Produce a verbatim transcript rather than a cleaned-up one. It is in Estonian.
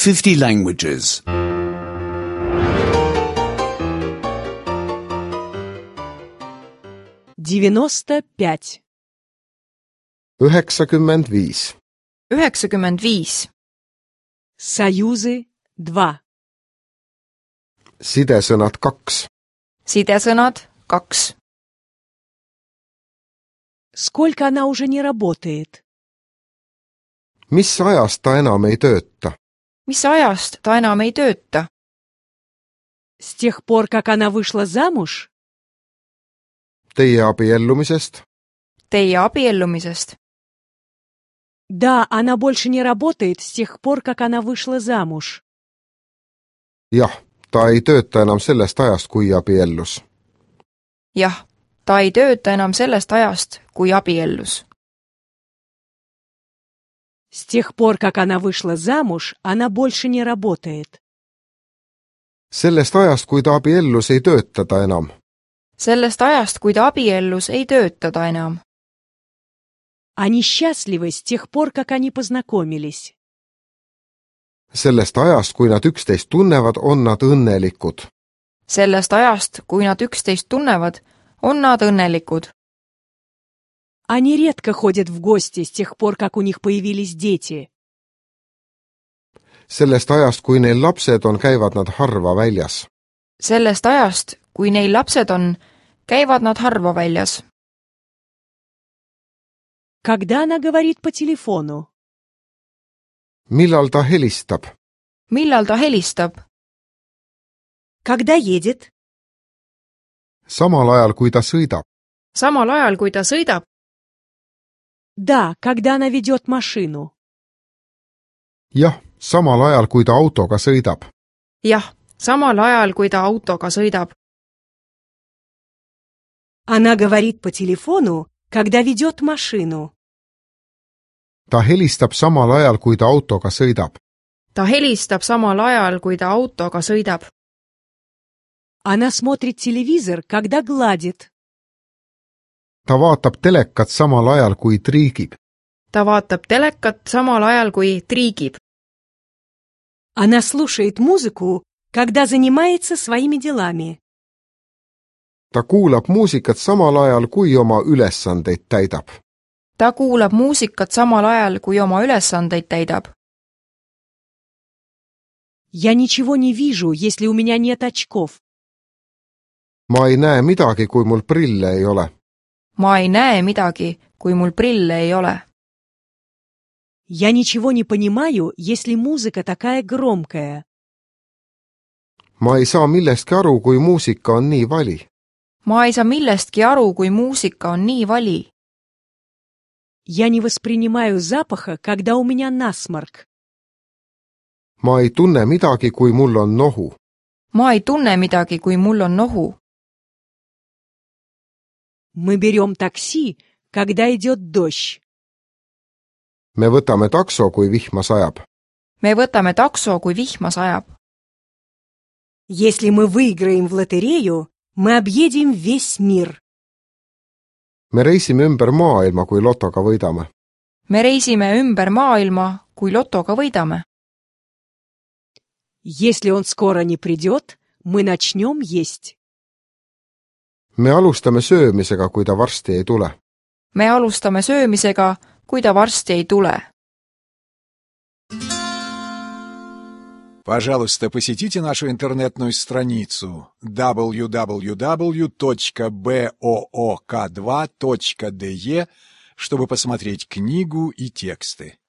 fifty languages. девяносто пять. üheksakümmend viis. üheksakümmend viis. Союзы два. Sidesõnad kaks. Sidesõnad kaks. Сколько она уже не работает? Mis ajast ta enam ei tööta? Mis ajast ta enam ei tööta? С тех пор, как она вышла замуж? Teie abiellumisest? Teie abiellumisest? Да, она больше не работает с тех пор, как она вышла замуж. Jah, ta ei tööta enam sellest ajast, kui abiellus. Jah, ta ei tööta enam sellest ajast, kui abiellus. С тех пор, как она вышла замуж, она больше не работает. Sellest ajast, kui ta abiellus, ei tööta ta enam. Sellest ajast, kui ta abiellus, ei tööta ta enam. Они счастливы с тех пор, как они познакомились. Sellest ajast, kui nad üksteist tunnevad, on nad õnnelikud. Sellest ajast, kui nad üksteist tunnevad, on nad õnnelikud. Они редко ходят в гости с тех пор, как у них появились дети. Sellest ajast, kui neil lapsed on, käivad nad harva väljas. Sellest ajast, kui neil lapsed on, käivad nad harva väljas. Когда она говорит по телефону? Millal ta helistab? Millal ta helistab? Когда едет? Samal ajal, kui ta sõidab. Samal ajal, kui ta sõidab? Да, когда она ведет машину. Jah, samal ajal, kui ta autoga sõidab. Jah, samal ajal, kui ta autoga sõidab. Она говорит по телефону, когда ведет машину. Ta helistab samal ajal, kui ta autoga sõidab. Ta helistab samal ajal, kui ta autoga sõidab. Она смотрит телевизор, когда гладит. Ta vaatab telekat samal ajal, kui triigib. Ta vaatab telekat samal ajal, kui triigib. Она слушает музыку, когда занимается своими делами. Ta kuulab muusikat samal ajal, kui oma ülesandeid täidab. Ta kuulab muusikat samal ajal, kui oma ülesandeid täidab. Я ничего не вижу, если у меня нет очков. Ma ei näe midagi, kui mul prille ei ole. Ma ei näe midagi, kui mul prille ei ole. Я ничего не понимаю, если музыка такая громкая. Ma ei saa millestki aru, kui muusika on nii vali. Ma ei saa millestki aru, kui muusika on nii vali. Я не воспринимаю запаха, когда у меня насморк. Ma ei tunne midagi, kui mul on nohu. Ma ei tunne midagi, kui mul on nohu. Мы берем такси, когда идет дождь. Me võtame takso, kui vihma sajab. Me võtame takso, kui vihma sajab. Если мы выиграем в лотерею, мы объедем весь мир. Me reisime ümber maailma, kui lotoga võidame. Me reisime ümber maailma, kui lotoga võidame. Если он скоро не придет, мы начнем есть. Me alustame söömisega, kui ta varsti ei tule. Me alustame söömisega, kui ta varsti ei tule. Пожалуйста, посетите нашу интернетную страницу дабл ю дабл ю дабл ю точка боок два точка де, чтобы посмотреть книгу и тексты.